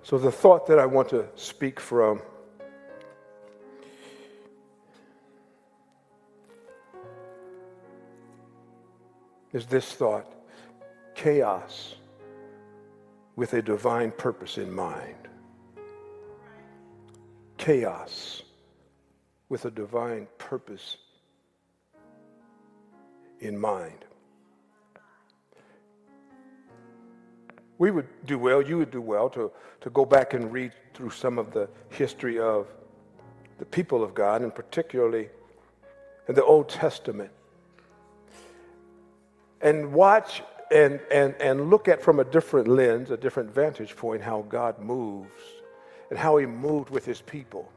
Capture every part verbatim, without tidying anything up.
So the thought that I want to speak from is this thought: chaos with a divine purpose in mind. Chaos with a divine purpose in mind. We would do well, you would do well to, to go back and read through some of the history of the people of God, and particularly in the Old Testament, and watch and, and, and look at from a different lens, a different vantage point, how God moves and how he moved with his people.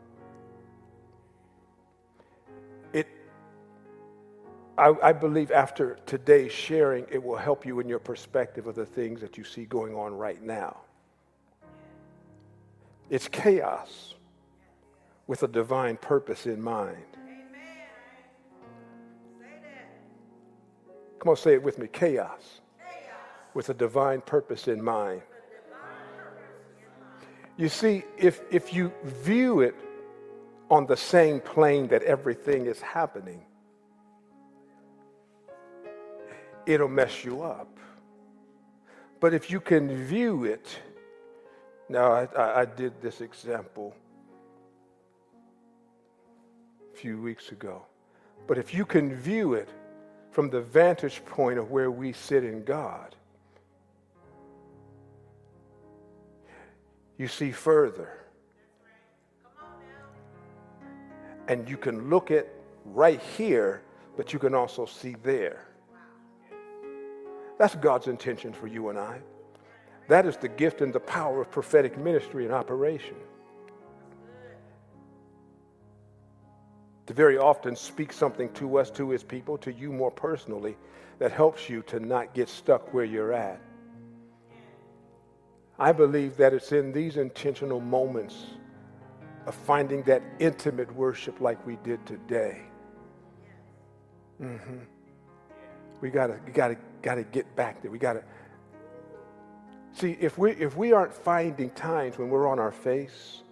It, I, I believe after today's sharing, it will help you in your perspective of the things that you see going on right now. It's chaos with a divine purpose in mind. Come on, say it with me. Chaos, chaos. With a divine purpose in mind. You see, if, if you view it on the same plane that everything is happening, it'll mess you up. But if you can view it, now I, I, I did this example a few weeks ago, but if you can view it from the vantage point of where we sit in God, you see further. And you can look at right here, but you can also see there. That's God's intention for you and I. That is the gift and the power of prophetic ministry in operation. To very often speak something to us, to his people, to you more personally, that helps you to not get stuck where you're at. I believe that it's in these intentional moments of finding that intimate worship like we did today. Mm-hmm. We gotta, we gotta, gotta get back there. We gotta see if we if we aren't finding times when we're on our face,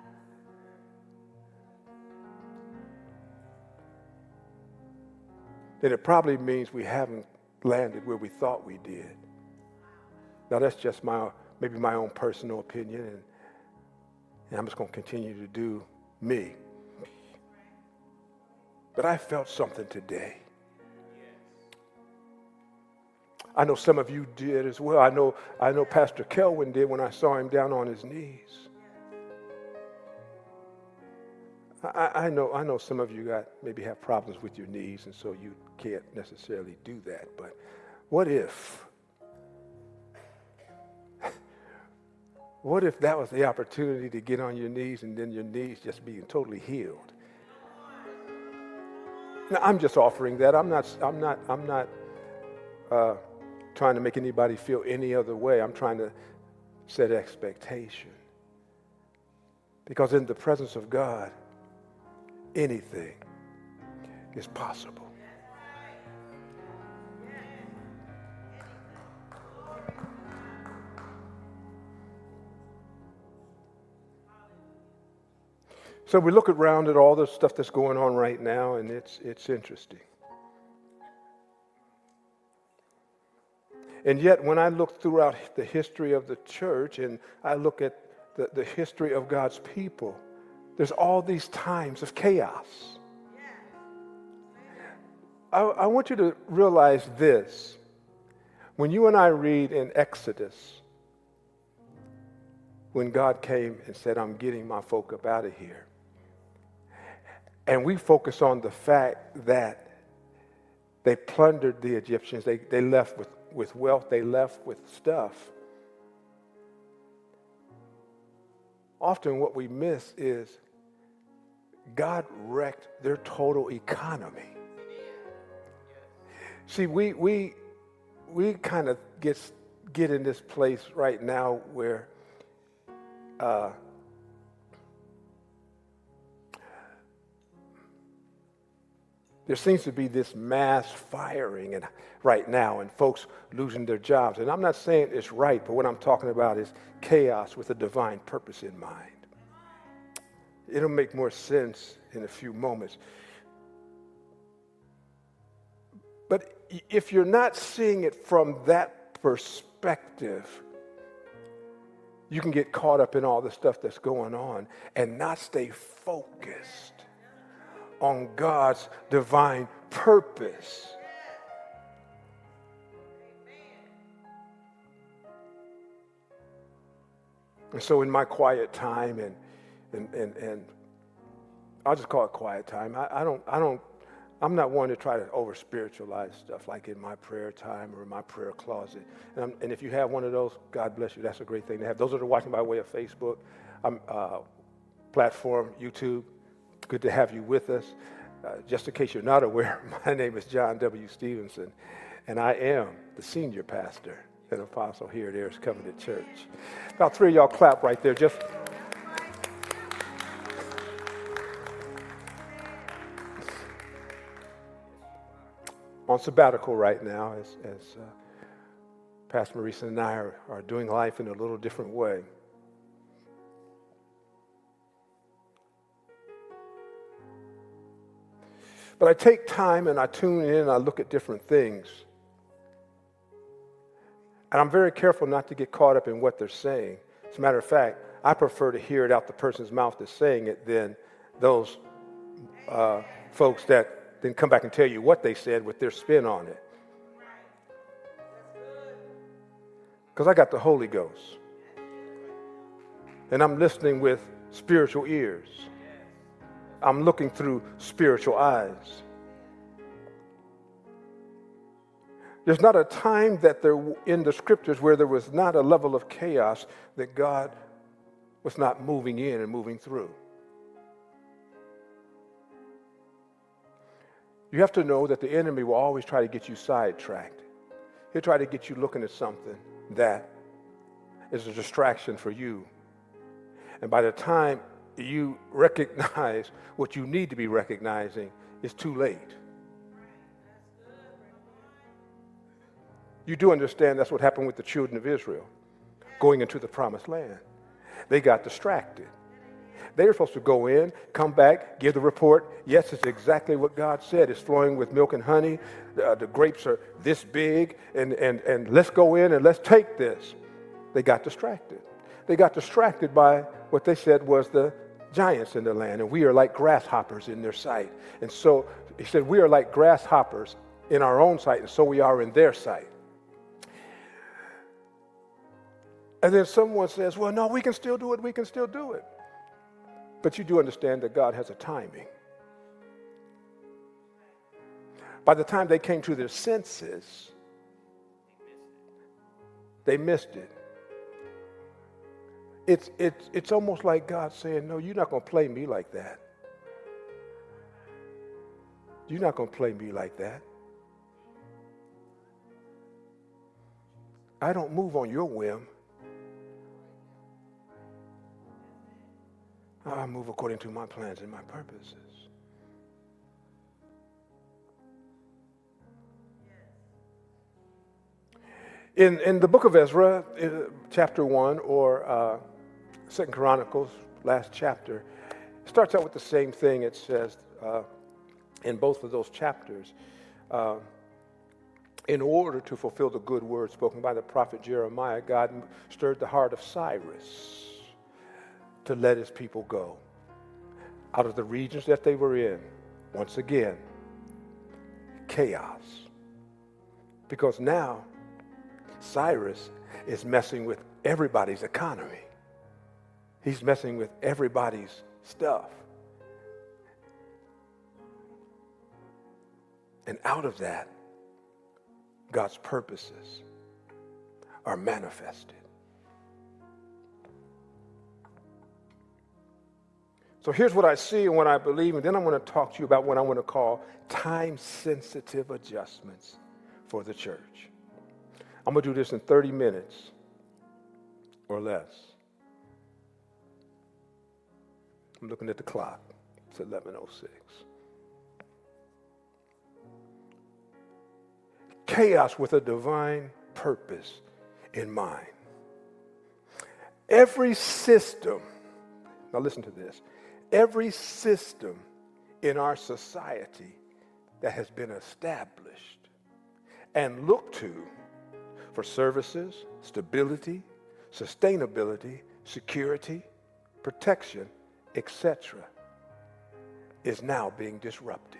then it probably means we haven't landed where we thought we did. Now that's just my maybe my own personal opinion, and, and I'm just going to continue to do me. But I felt something today. I know some of you did as well. I know I know Pastor Kelvin did when I saw him down on his knees. I, I know I know some of you got maybe have problems with your knees, and so you can't necessarily do that. But what if? What if that was the opportunity to get on your knees and then your knees just being totally healed? Now, I'm just offering that. I'm not. I'm not. I'm not. Uh, trying to make anybody feel any other way. I'm trying to set expectation. Because in the presence of God, anything is possible. So we look around at all the stuff that's going on right now, and it's it's interesting. And yet, when I look throughout the history of the church and I look at the, the history of God's people, there's all these times of chaos. I, I want you to realize this. When you and I read in Exodus, when God came and said, I'm getting my folk up out of here, and we focus on the fact that they plundered the Egyptians, they, they left with with wealth, they left with stuff. Often what we miss is God wrecked their total economy. See, we we we kind of get get in this place right now where uh, There seems to be this mass firing and right now and folks losing their jobs. And I'm not saying it's right, but what I'm talking about is chaos with a divine purpose in mind. It'll make more sense in a few moments. But if you're not seeing it from that perspective, you can get caught up in all the stuff that's going on and not stay focused on God's divine purpose. And so in my quiet time, and and and, and I'll just call it quiet time, I, I don't I don't I'm not one to try to over spiritualize stuff like in my prayer time or in my prayer closet. And, I'm, and if you have one of those, God bless you. That's a great thing to have. Those that are watching by way of Facebook, um, uh, platform, YouTube, good to have you with us. Uh, just in case you're not aware, my name is John W. Stevenson, and I am the senior pastor and apostle here at Ayers Covenant Church. About three of y'all clap right there. Just on sabbatical right now, as, as uh, Pastor Marisa and I are, are doing life in a little different way. But I take time and I tune in and I look at different things. And I'm very careful not to get caught up in what they're saying. As a matter of fact, I prefer to hear it out the person's mouth that's saying it than those uh, folks that then come back and tell you what they said with their spin on it. Because I got the Holy Ghost. And I'm listening with spiritual ears. I'm looking through spiritual eyes. There's not a time that there in the scriptures where there was not a level of chaos that God was not moving in and moving through. You have to know that the enemy will always try to get you sidetracked. He'll try to get you looking at something that is a distraction for you. And by the time you recognize what you need to be recognizing, it's too late. You do understand that's what happened with the children of Israel going into the promised land. They got distracted. They were supposed to go in, come back, give the report. Yes, it's exactly what God said. It's flowing with milk and honey. Uh, the grapes are this big, and, and, and let's go in and let's take this. They got distracted. They got distracted by what they said was the giants in the land, and we are like grasshoppers in their sight. And so he said, we are like grasshoppers in our own sight, and so we are in their sight. And then someone says, well, no, we can still do it. We can still do it. But you do understand that God has a timing. By the time they came to their senses, they missed it. It's, it's, it's almost like God saying, no, you're not going to play me like that. You're not going to play me like that. I don't move on your whim. I move according to my plans and my purposes. In, in the book of Ezra, uh, chapter one, or uh, Second Chronicles, last chapter, it starts out with the same thing. It says uh, in both of those chapters, uh, in order to fulfill the good word spoken by the prophet Jeremiah, God stirred the heart of Cyrus to let his people go out of the regions that they were in. Once again, chaos. Because now, Cyrus is messing with everybody's economy. He's messing with everybody's stuff. And out of that, God's purposes are manifested. So here's what I see and what I believe, and then I'm going to talk to you about what I want to call time-sensitive adjustments for the church. I'm going to do this in thirty minutes or less. I'm looking at the clock. It's eleven oh six. chaos with a divine purpose in mind. Every system, now listen to this, every system in our society that has been established and looked to for services, stability, sustainability, security, protection, et cetera, is now being disrupted.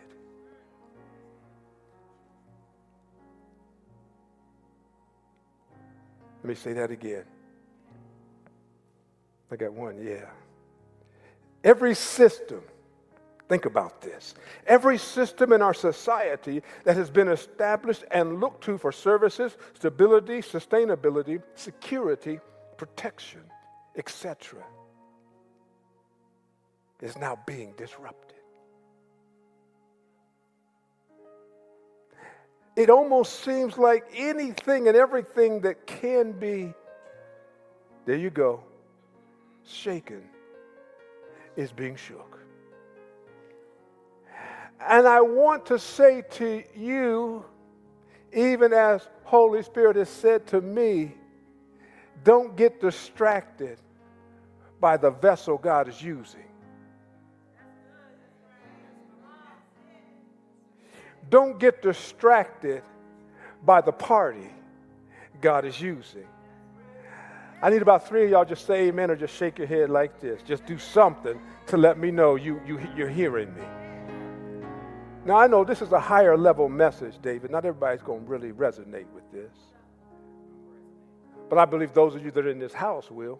Let me say that again. I got one, yeah. Every system, think about this. Every system in our society that has been established and looked to for services, stability, sustainability, security, protection, et cetera, is now being disrupted. It almost seems like anything and everything that can be, there you go, shaken, is being shook. And I want to say to you, even as Holy Spirit has said to me, don't get distracted by the vessel God is using. Don't get distracted by the party God is using. I need about three of y'all just say amen or just shake your head like this. Just do something to let me know you, you, you're hearing me. Now, I know this is a higher level message, David. Not everybody's going to really resonate with this. But I believe those of you that are in this house will.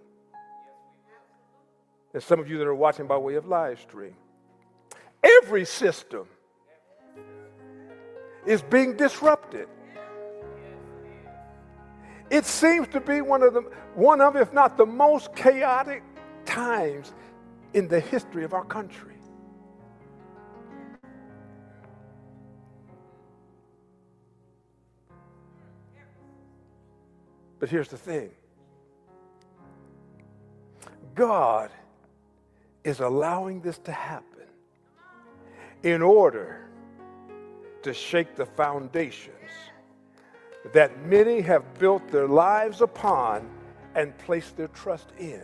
And some of you that are watching by way of live stream. Every system is being disrupted. It seems to be one of the, one of, if not the most chaotic times in the history of our country. But here's the thing. God is allowing this to happen in order to shake the foundations that many have built their lives upon and placed their trust in.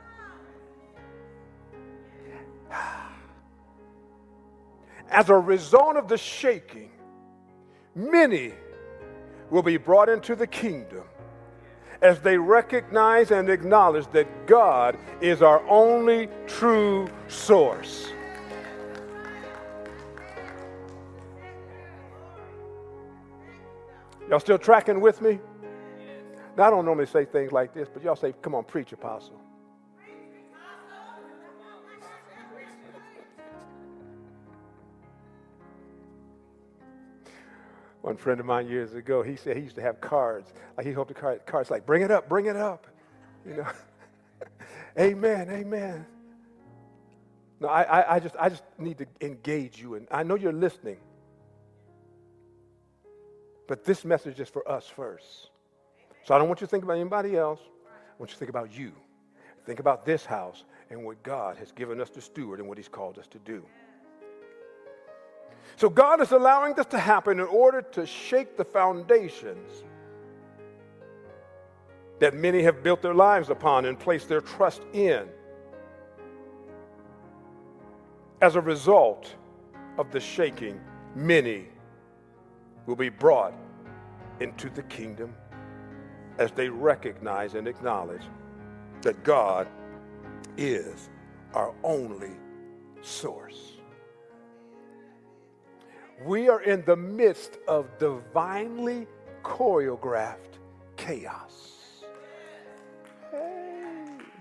As a result of the shaking, many will be brought into the kingdom as they recognize and acknowledge that God is our only true source. Y'all still tracking with me? Now, I don't normally say things like this, but y'all say, come on, preach, Apostle. One friend of mine years ago, he said he used to have cards. Like he hoped the card, cards like, bring it up, bring it up. You know, amen, amen. No, I, I, I just, I just need to engage you, and I know you're listening. But this message is for us first. So I don't want you to think about anybody else. I want you to think about you. Think about this house and what God has given us to steward and what he's called us to do. So God is allowing this to happen in order to shake the foundations that many have built their lives upon and placed their trust in. As a result of the shaking, many will be brought into the kingdom as they recognize and acknowledge that God is our only source. We are in the midst of divinely choreographed chaos. Hey.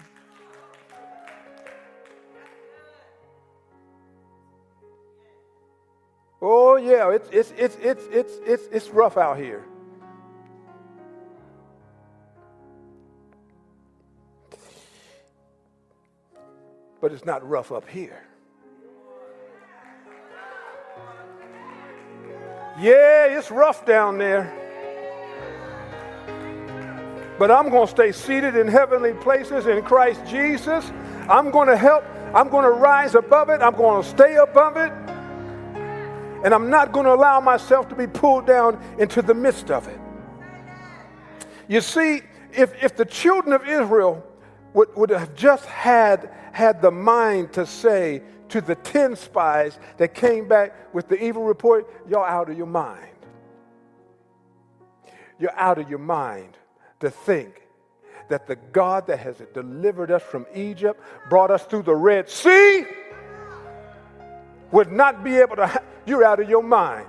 Oh yeah, it's it's it's it's it's it's it's rough out here. But it's not rough up here. Yeah, it's rough down there. But I'm going to stay seated in heavenly places in Christ Jesus. I'm going to help. I'm going to rise above it. I'm going to stay above it. And I'm not going to allow myself to be pulled down into the midst of it. You see, if, if the children of Israel would, would have just had, had the mind to say to the ten spies that came back with the evil report, y'all out of your mind. You're out of your mind to think that the God that has delivered us from Egypt, brought us through the Red Sea, would not be able to, ha- you're out of your mind.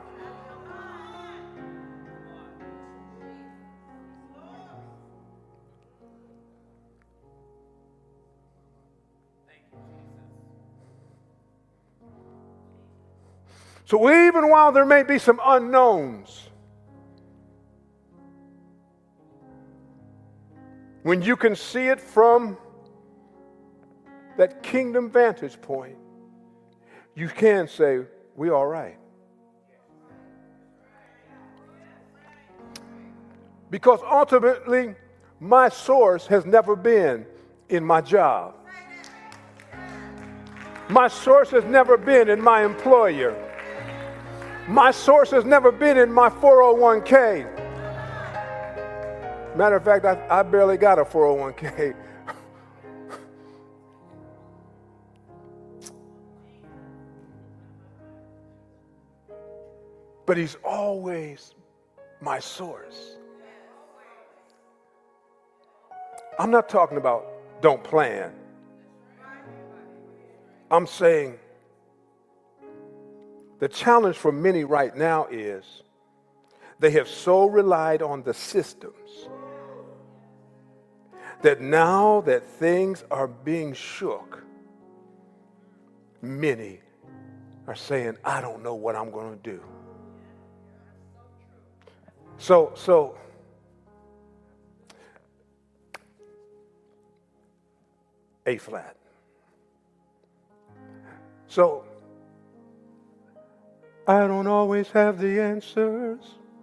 So even while there may be some unknowns, when you can see it from that kingdom vantage point, you can say, we're all right. Because ultimately, my source has never been in my job. My source has never been in my employer. My source has never been in my four oh one k. Matter of fact, I, I barely got a four oh one k. But he's always my source. I'm not talking about don't plan. I'm saying the challenge for many right now is they have so relied on the systems that now that things are being shook, many are saying, I don't know what I'm going to do. So, so, A flat. So, I don't always have the answers.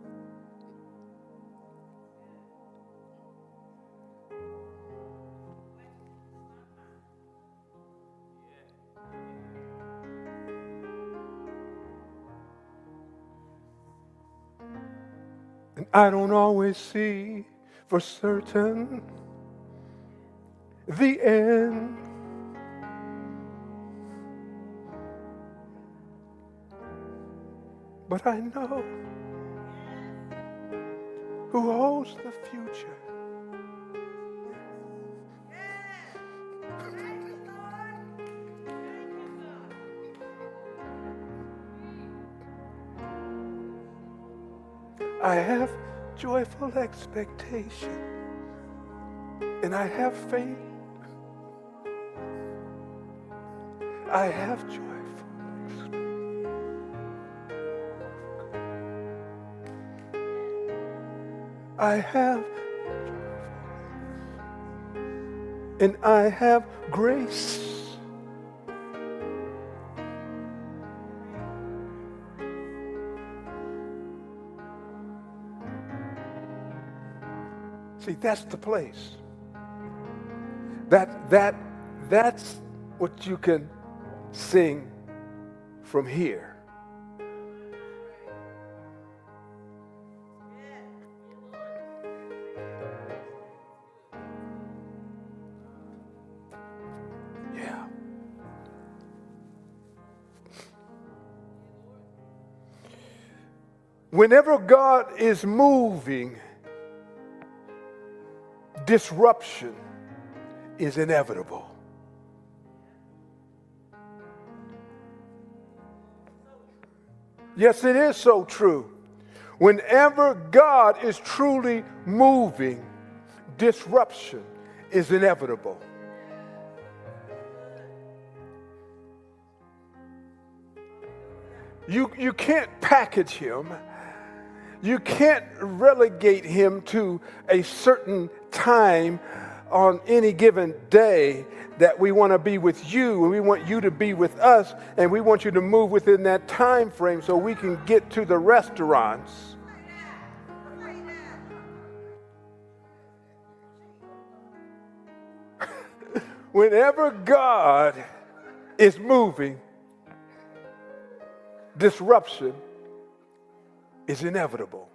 And I don't always see for certain the end. But I know who holds the future. I have joyful expectation, and I have faith. I have joyful expectation. I have joyful, and I have grace. See, that's the place. That that that's what you can sing from here. Yeah. Whenever God is moving, disruption is inevitable. Yes, it is so true. Whenever God is truly moving, disruption is inevitable. You, you can't package him. You can't relegate him to a certain time on any given day that we want to be with you and we want you to be with us and we want you to move within that time frame so we can get to the restaurants. Whenever God is moving, disruption is inevitable.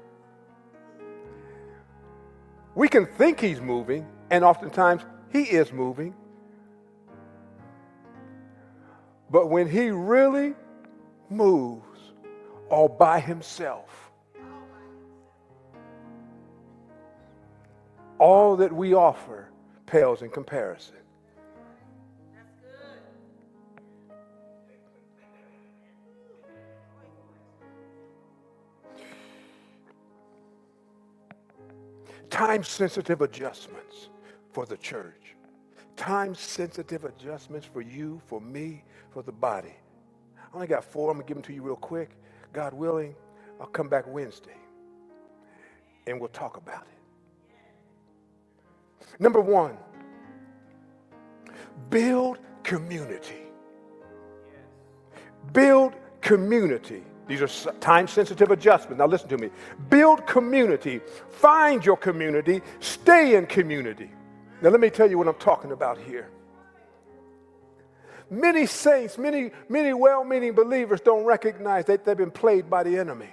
We can think he's moving, and oftentimes he is moving. But when he really moves all by himself, all that we offer pales in comparison. Time-sensitive adjustments for the church. Time-sensitive adjustments for you, for me, for the body. I only got four. I'm going to give them to you real quick. God willing, I'll come back Wednesday, and we'll talk about it. Number one, build community. Build community. These are time-sensitive adjustments. Now listen to me. Build community. Find your community. Stay in community. Now let me tell you what I'm talking about here. Many saints, many, many well-meaning believers don't recognize that they've been played by the enemy.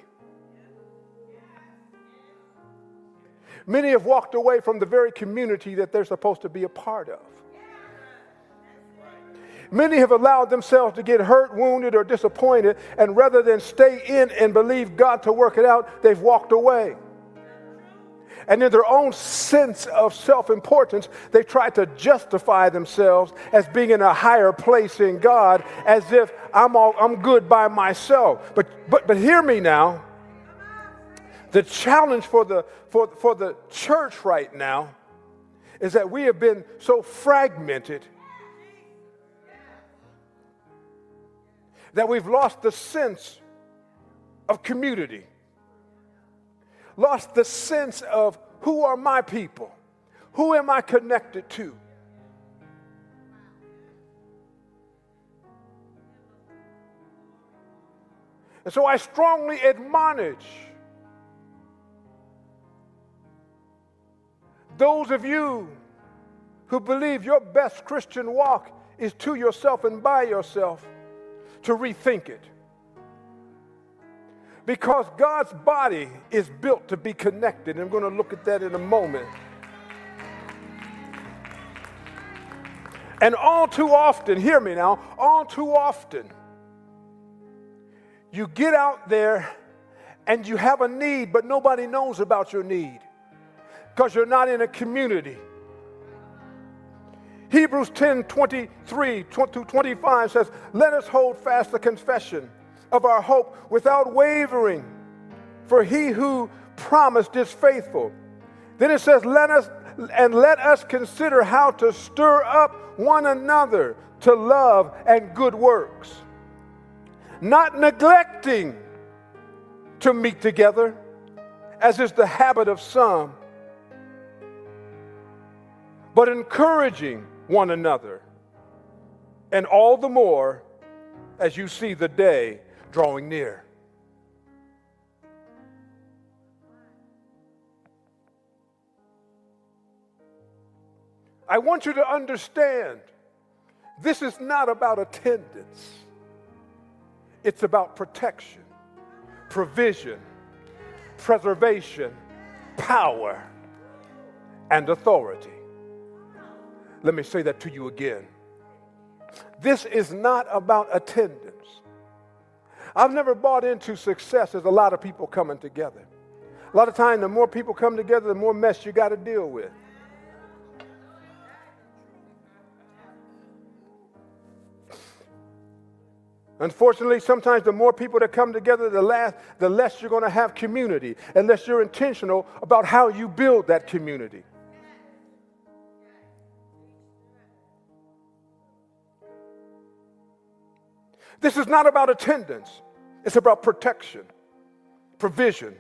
Many have walked away from the very community that they're supposed to be a part of. Many have allowed themselves to get hurt, wounded, or disappointed, and rather than stay in and believe God to work it out, they've walked away. And in their own sense of self-importance, they try to justify themselves as being in a higher place in God, as if I'm all, I'm good by myself. But but but hear me now. The challenge for the for, for the church right now is that we have been so fragmented that we've lost the sense of community, lost the sense of who are my people, who am I connected to. And so I strongly admonish those of you who believe your best Christian walk is to yourself and by yourself to rethink it. Because God's body is built to be connected. And I'm going to look at that in a moment. And all too often, hear me now, all too often, you get out there and you have a need, but nobody knows about your need because you're not in a community. Hebrews ten, twenty-three to twenty-five says, let us hold fast the confession of our hope without wavering, for he who promised is faithful. Then it says, let us and let us consider how to stir up one another to love and good works, not neglecting to meet together, as is the habit of some, but encouraging one another, and all the more as you see the day drawing near. I want you to understand, this is not about attendance. It's about protection, provision, preservation, power, and authority. Let me say that to you again. This is not about attendance. I've never bought into success as a lot of people coming together. A lot of times, the more people come together, the more mess you got to deal with. Unfortunately, sometimes the more people that come together, the less, the less you're going to have community, unless you're intentional about how you build that community. This is not about attendance. It's about protection, provision,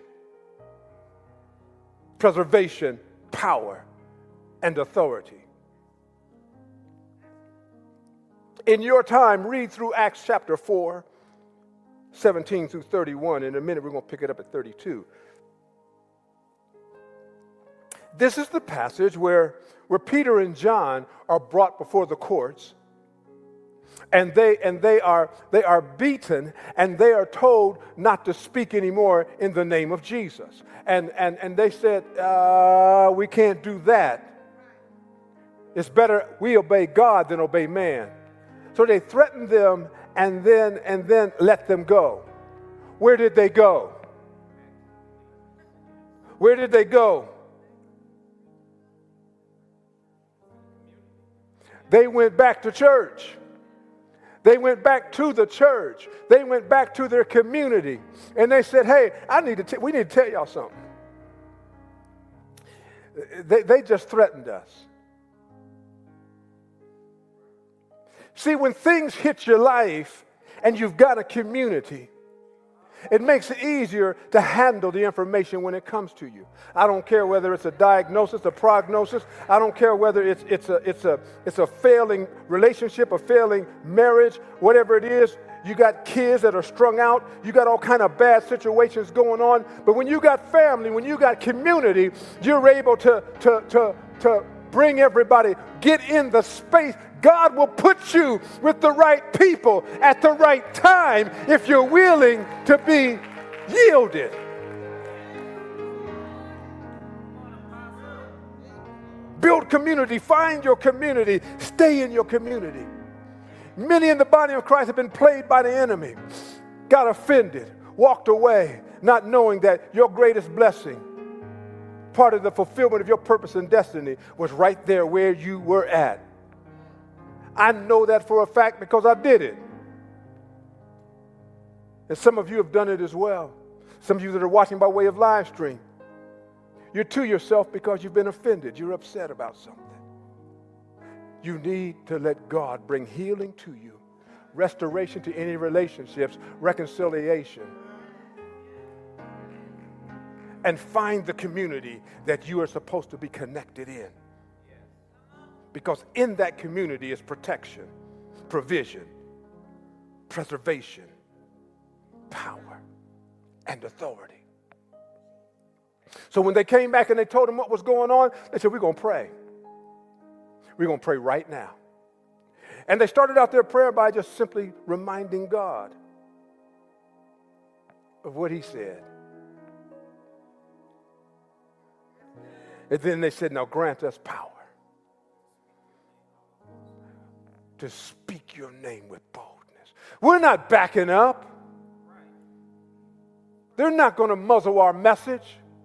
preservation, power, and authority. In your time, read through Acts chapter four, seventeen through thirty-one. In a minute, we're going to pick it up at thirty-two. This is the passage where, where Peter and John are brought before the courts. And they and they are they are beaten, and they are told not to speak anymore in the name of Jesus. And and and they said, uh, we can't do that. It's better we obey God than obey man. So they threatened them and then and then let them go. Where did they go? Where did they go? They went back to church. They went back to the church. They went back to their community. And they said, hey, I need to t- we need to tell y'all something. They, they just threatened us. See, when things hit your life and you've got a community, it makes it easier to handle the information when it comes to you. I don't care whether it's a diagnosis, a prognosis. I don't care whether it's it's a it's a it's a failing relationship, a failing marriage, whatever it is. You got kids that are strung out. You got all kind of bad situations going on. But when you got family, when you got community, you're able to to to to bring everybody, get in the space. God will put you with the right people at the right time if you're willing to be yielded. Build community. Find your community. Stay in your community. Many in the body of Christ have been played by the enemy, got offended, walked away, not knowing that your greatest blessing, part of the fulfillment of your purpose and destiny, was right there where you were at. I know that for a fact because I did it. And some of you have done it as well. Some of you that are watching by way of live stream, you're to yourself because you've been offended. You're upset about something. You need to let God bring healing to you, restoration to any relationships, reconciliation, and find the community that you are supposed to be connected in. Because in that community is protection, provision, preservation, power, and authority. So when they came back and they told him what was going on, they said, we're going to pray. We're going to pray right now. And they started out their prayer by just simply reminding God of what he said. And then they said, now grant us power to speak your name with boldness. We're not backing up. They're not going to muzzle our message.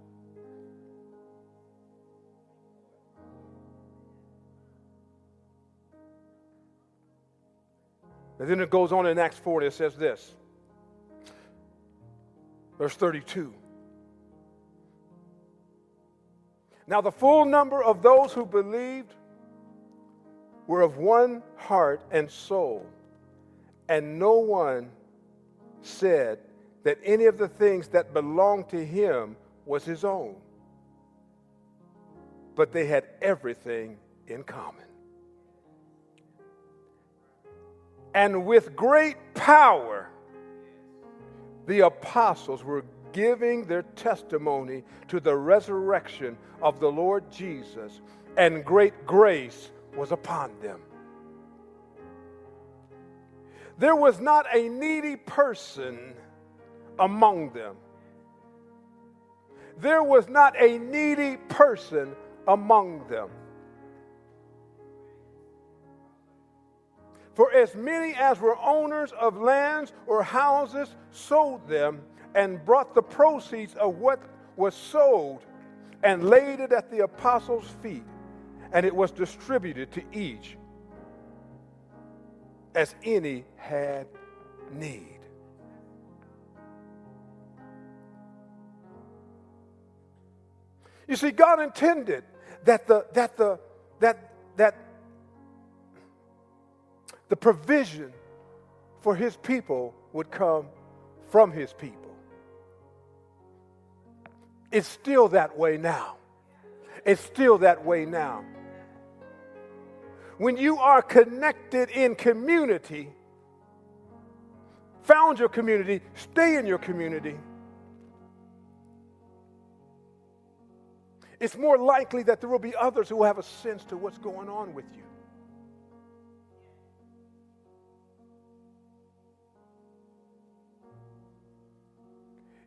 And then it goes on in Acts four, and it says this. Verse thirty-two. Now the full number of those who believed were of one heart and soul, and no one said that any of the things that belonged to him was his own, but they had everything in common. And with great power, the apostles were giving their testimony to the resurrection of the Lord Jesus, and great grace was upon them. There was not a needy person among them. There was not a needy person among them. For as many as were owners of lands or houses sold them and brought the proceeds of what was sold and laid it at the apostles' feet, and it was distributed to each as any had need. You see, God intended that the that the that that the provision for his people would come from his people. It's still that way now. It's still that way now. When you are connected in community, found your community, stay in your community, it's more likely that there will be others who have a sense to what's going on with you.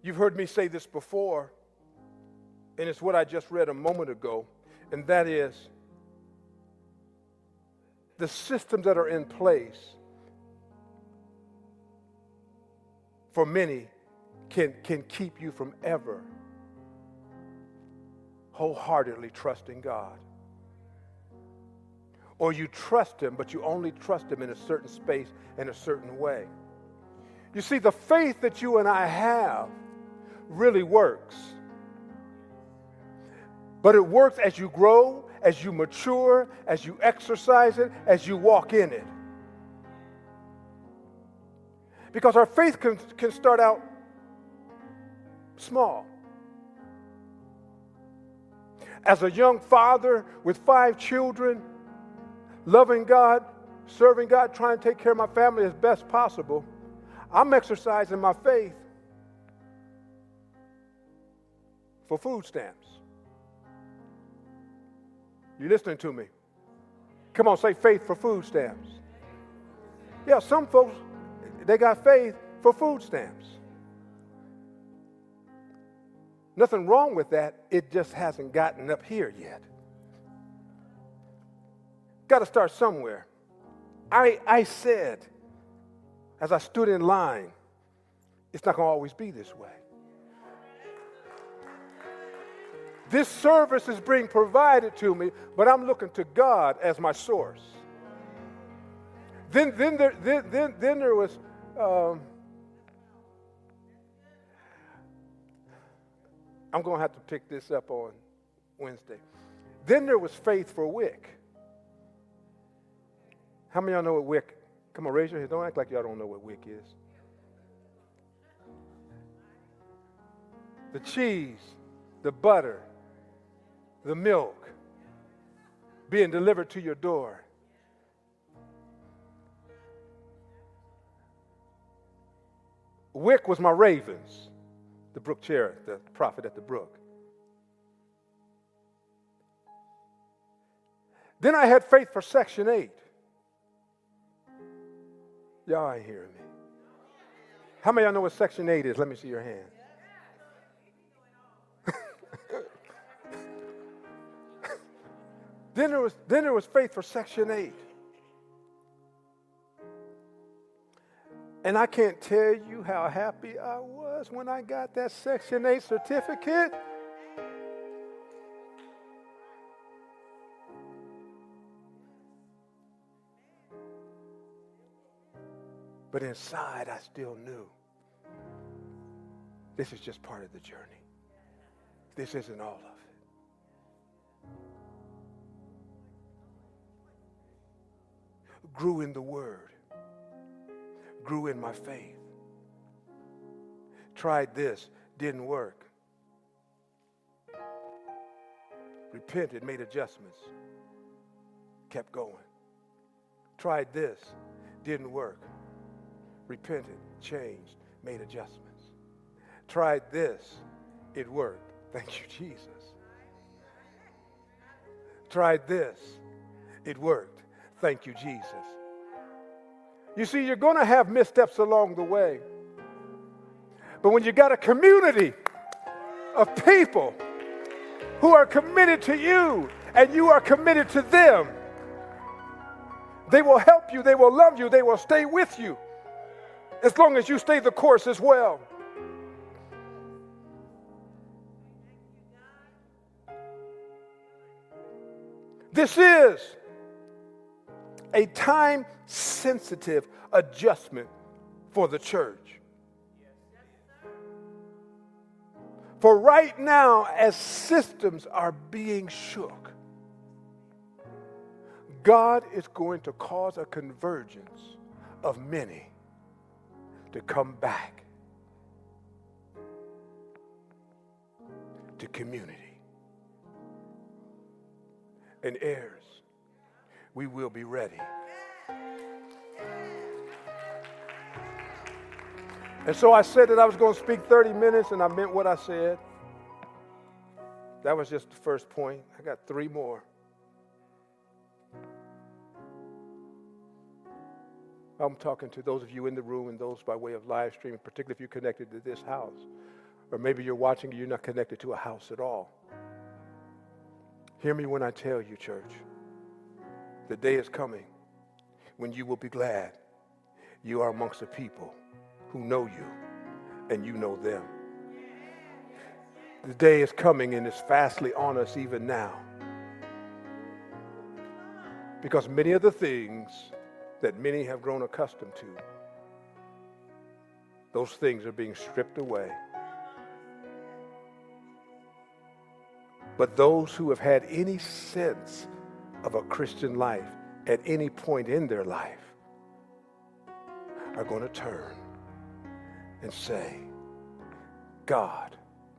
You've heard me say this before, and it's what I just read a moment ago, and that is the systems that are in place for many can, can keep you from ever wholeheartedly trusting God. Or you trust Him, but you only trust Him in a certain space and a certain way. You see, the faith that you and I have really works. But it works as you grow, as you mature, as you exercise it, as you walk in it. Because our faith can, can start out small. As a young father with five children, loving God, serving God, trying to take care of my family as best possible, I'm exercising my faith for food stamps. You listening to me? Come on, say faith for food stamps. Yeah, some folks, they got faith for food stamps. Nothing wrong with that. It just hasn't gotten up here yet. Got to start somewhere. I, I said, as I stood in line, it's not going to always be this way. This service is being provided to me, but I'm looking to God as my source. Then, then, there, then, then, then there was, um, I'm going to have to pick this up on Wednesday. Then there was faith for WIC. How many of y'all know what WIC? Come on, raise your hand. Don't act like y'all don't know what WIC is. The cheese, the butter, the milk being delivered to your door. WIC was my ravens, the brook Cherith, the prophet at the brook. Then I had faith for Section eight. Y'all ain't hearing me. How many of y'all know what Section eight is? Let me see your hand. Then there was, then there was faith for Section eight. And I can't tell you how happy I was when I got that Section eight certificate. But inside, I still knew this is just part of the journey. This isn't all of it. Grew in the Word. Grew in my faith. Tried this, didn't work. Repented, made adjustments. Kept going. Tried this, didn't work. Repented, changed, made adjustments. Tried this, it worked. Thank you, Jesus. Tried this, it worked. Thank you, Jesus. You see, you're going to have missteps along the way. But when you got a community of people who are committed to you and you are committed to them, they will help you, they will love you, they will stay with you as long as you stay the course as well. This is a time-sensitive adjustment for the church. For right now, as systems are being shook, God is going to cause a convergence of many to come back to community. And heirs, we will be ready. And so I said that I was going to speak thirty minutes, and I meant what I said. That was just the first point. I got three more. I'm talking to those of you in the room and those by way of live streaming, particularly if you're connected to this house. Or maybe you're watching and you're not connected to a house at all. Hear me when I tell you, church, the day is coming when you will be glad you are amongst a people who know you and you know them. The day is coming and it's fastly on us even now. Because many of the things that many have grown accustomed to, those things are being stripped away. But those who have had any sense of a Christian life at any point in their life are going to turn and say, God,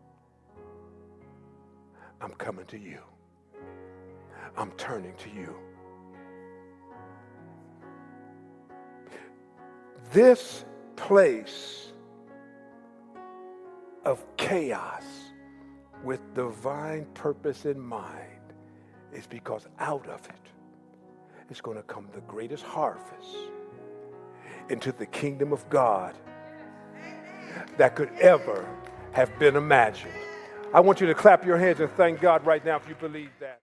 I'm coming to you. I'm turning to you. This place of chaos with divine purpose in mind is because out of it is going to come the greatest harvest into the kingdom of God that could ever have been imagined. I want you to clap your hands and thank God right now if you believe that.